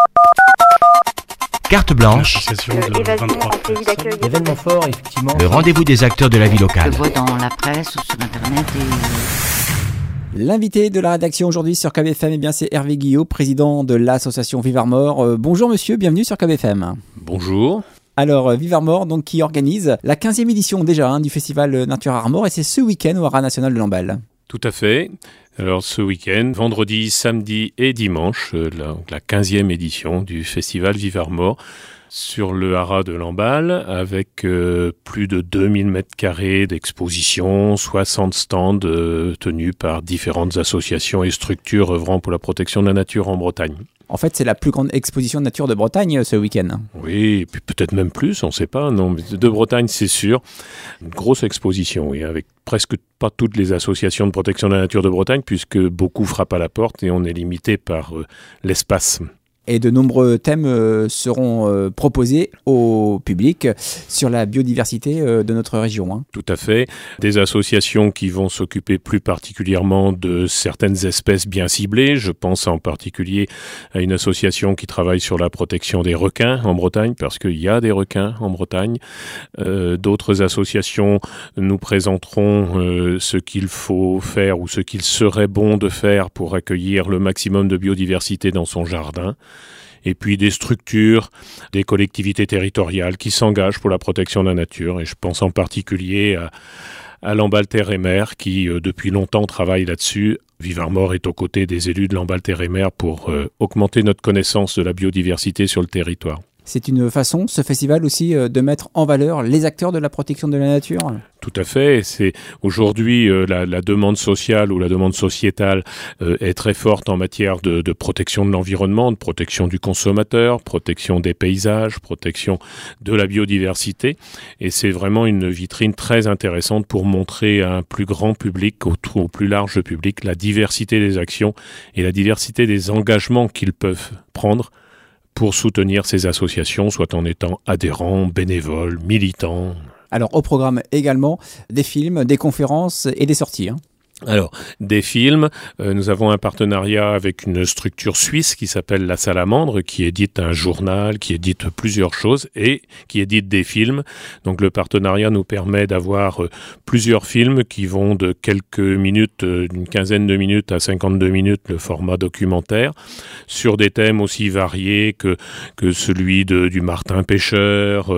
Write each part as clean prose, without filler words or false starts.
Carte blanche, Événement fort, effectivement. le rendez-vous des acteurs de la vie locale. Je vois dans la presse ou sur internet L'invité de la rédaction aujourd'hui sur KBFM, eh bien, c'est Hervé Guillot, président de l'association Vive Armor. Bonjour monsieur, bienvenue sur KBFM. Bonjour. Alors, Vive Armor, donc, qui organise la 15e édition déjà du festival Nature Armor, et c'est ce week-end au Haras National de Lamballe. Tout à fait. Alors ce week-end, vendredi, samedi et dimanche, la 15e édition du festival Vive Armor sur le haras de Lamballe avec plus de 2000 mètres carrés d'exposition, 60 stands tenus par différentes associations et structures œuvrant pour la protection de la nature en Bretagne. En fait, c'est la plus grande exposition de nature de Bretagne ce week-end. Oui, et puis peut-être même plus, on ne sait pas. Non, mais de Bretagne, c'est sûr. Une grosse exposition, oui, avec presque pas toutes les associations de protection de la nature de Bretagne, puisque beaucoup frappent à la porte et on est limité par l'espace. Et de nombreux thèmes seront proposés au public sur la biodiversité de notre région. Tout à fait. Des associations qui vont s'occuper plus particulièrement de certaines espèces bien ciblées. Je pense en particulier à une association qui travaille sur la protection des requins en Bretagne, parce qu'il y a des requins en Bretagne. D'autres associations nous présenteront ce qu'il faut faire ou ce qu'il serait bon de faire pour accueillir le maximum de biodiversité dans son jardin. Et puis des structures, des collectivités territoriales qui s'engagent pour la protection de la nature. Et je pense en particulier à Lamballe Terre et Mer qui, depuis longtemps, travaille là-dessus. Vive Armor est aux côtés des élus de Lamballe Terre et Mer pour augmenter notre connaissance de la biodiversité sur le territoire. C'est une façon, ce festival aussi, de mettre en valeur les acteurs de la protection de la nature. Tout à fait. C'est aujourd'hui la demande sociale ou la demande sociétale est très forte en matière de protection de l'environnement, de protection du consommateur, protection des paysages, protection de la biodiversité. Et c'est vraiment une vitrine très intéressante pour montrer à un plus grand public, au plus large public, la diversité des actions et la diversité des engagements qu'ils peuvent prendre pour soutenir ces associations, soit en étant adhérents, bénévoles, militants. Alors, au programme également, des films, des conférences et des sorties. Alors, des films, nous avons un partenariat avec une structure suisse qui s'appelle La Salamandre, qui édite un journal, qui édite plusieurs choses et qui édite des films. Donc le partenariat nous permet d'avoir plusieurs films qui vont de quelques minutes, d'une quinzaine de minutes à 52 minutes, le format documentaire, sur des thèmes aussi variés que celui du martin pêcheur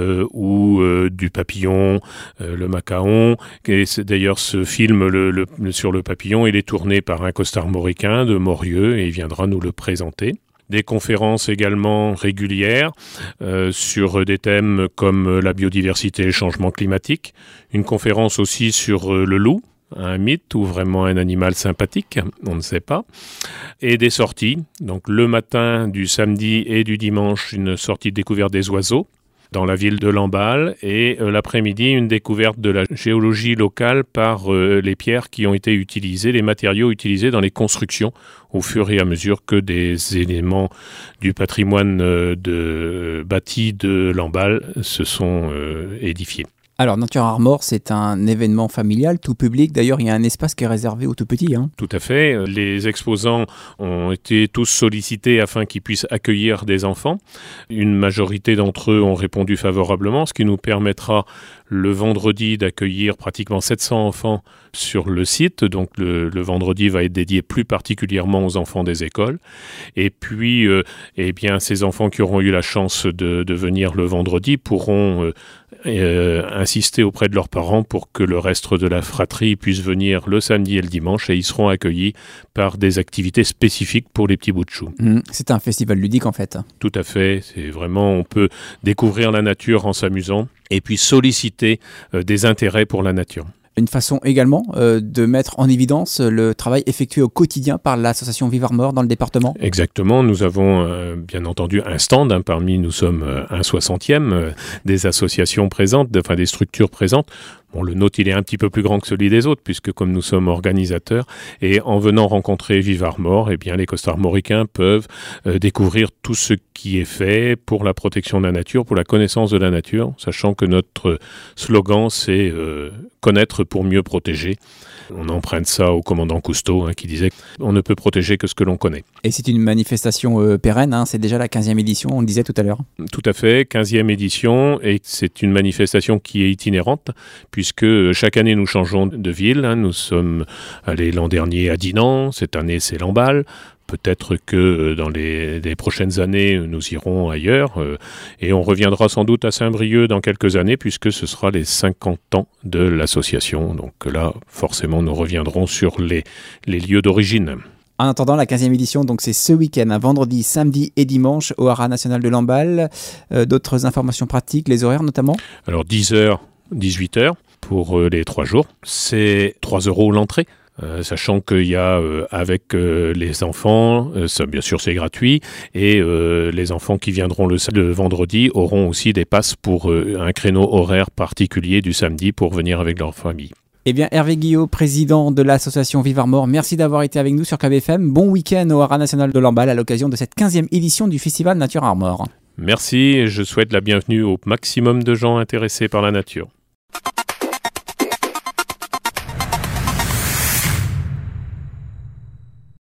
ou du papillon, le macaon. Et c'est d'ailleurs ce film, sur le papillon, il est tourné par un costarmoricain de Morieux et il viendra nous le présenter. Des conférences également régulières sur des thèmes comme la biodiversité et le changement climatique. Une conférence aussi sur le loup, un mythe ou vraiment un animal sympathique, on ne sait pas. Et des sorties, donc le matin du samedi et du dimanche, une sortie de découverte des oiseaux dans la ville de Lamballe, et l'après-midi, une découverte de la géologie locale par les pierres qui ont été utilisées, les matériaux utilisés dans les constructions, au fur et à mesure que des éléments du patrimoine bâti de Lamballe se sont édifiés. Alors, Nature Armor, c'est un événement familial, tout public. D'ailleurs, il y a un espace qui est réservé aux tout petits. Tout à fait. Les exposants ont été tous sollicités afin qu'ils puissent accueillir des enfants. Une majorité d'entre eux ont répondu favorablement, ce qui nous permettra le vendredi d'accueillir pratiquement 700 enfants sur le site. Donc le vendredi va être dédié plus particulièrement aux enfants des écoles. Et puis, ces enfants qui auront eu la chance de venir le vendredi pourront insister auprès de leurs parents pour que le reste de la fratrie puisse venir le samedi et le dimanche, et ils seront accueillis par des activités spécifiques pour les petits bouts de chou. C'est un festival ludique en fait. Tout à fait, c'est vraiment, on peut découvrir la nature en s'amusant et puis solliciter des intérêts pour la nature. Une façon également de mettre en évidence le travail effectué au quotidien par l'association Vive Armor dans le département. Exactement, nous avons bien entendu un stand, parmi nous sommes un 60e des associations présentes, des structures présentes. Bon, le nôtre, il est un petit peu plus grand que celui des autres, puisque comme nous sommes organisateurs, et en venant rencontrer Vive Armor, eh bien, les costarmoricains peuvent découvrir tout ce qui est fait pour la protection de la nature, pour la connaissance de la nature, sachant que notre slogan, c'est connaître pour mieux protéger. On emprunte ça au commandant Cousteau qui disait qu'on ne peut protéger que ce que l'on connaît. Et c'est une manifestation pérenne, c'est déjà la 15e édition, on le disait tout à l'heure. Tout à fait, 15e édition, et c'est une manifestation qui est itinérante, puisque chaque année nous changeons de ville. Nous sommes allés l'an dernier à Dinan, cette année c'est Lamballe. Peut-être que dans les prochaines années, nous irons ailleurs et on reviendra sans doute à Saint-Brieuc dans quelques années puisque ce sera les 50 ans de l'association. Donc là, forcément, nous reviendrons sur les lieux d'origine. En attendant, la 15e édition, donc c'est ce week-end, vendredi, samedi et dimanche au Haras national de Lamballe. D'autres informations pratiques, les horaires notamment ? Alors 10h, 18h pour les 3 jours. C'est 3 € l'entrée. Sachant qu'il y a avec les enfants, ça, bien sûr c'est gratuit, et les enfants qui viendront le vendredi auront aussi des passes pour un créneau horaire particulier du samedi pour venir avec leur famille. Eh bien, Hervé Guillot, président de l'association Vive Armor, merci d'avoir été avec nous sur Club FM. Bon week-end au Haras national de Lamballe à l'occasion de cette 15e édition du Festival Nature Armor. Merci et je souhaite la bienvenue au maximum de gens intéressés par la nature.